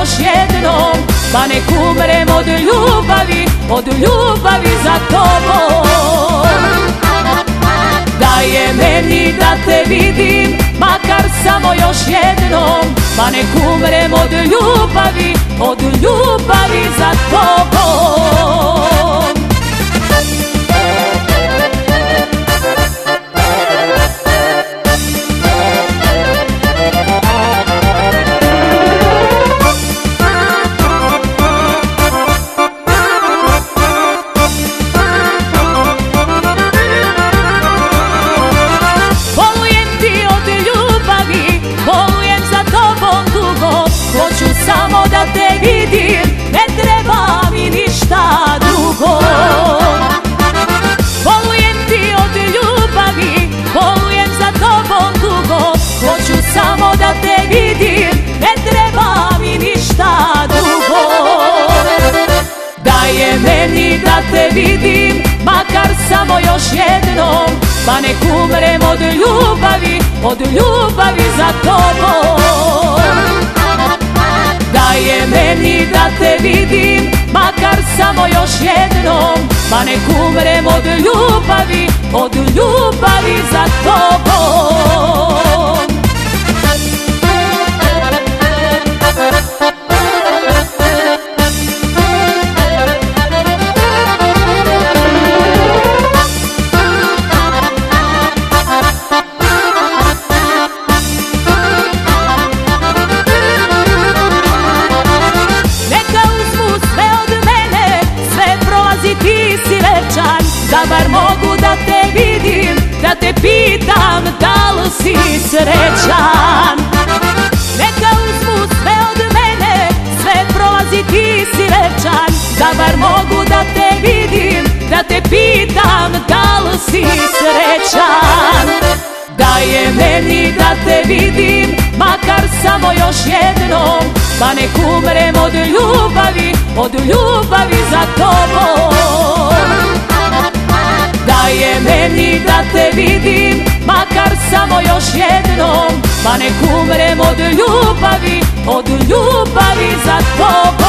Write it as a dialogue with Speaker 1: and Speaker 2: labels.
Speaker 1: još jednom, pa nek umrem od ljubavi za tobom. Daj je meni da te vidim, makar samo još jednom, pa nek umrem od ljubavi za tobom. Samo da te vidim, ne treba mi ništa drugo. Bolujem ti od ljubavi, bolujem za tobom dugo. Hoću samo da te vidim, ne treba mi ništa drugo. Daj je meni da te vidim, makar samo još jednom, pa nek umrem od ljubavi za tobom. Daj je meni da te vidim, makar samo još jednom, pa nek umrem od ljubavi za tobom. Ti si večan, da bar mogu da te vidim, da te pitam da li si srećan. Neka uzmu sve od mene, sve prolazi, ti si večan, da bar mogu da te vidim, da te pitam da li si srećan. Daj je meni da te vidim, makar samo još jednom, pa nek umrem od ljubavi za tobom. Daj je meni da te vidim, makar samo još jednom, pa nek umrem od ljubavi za tobom.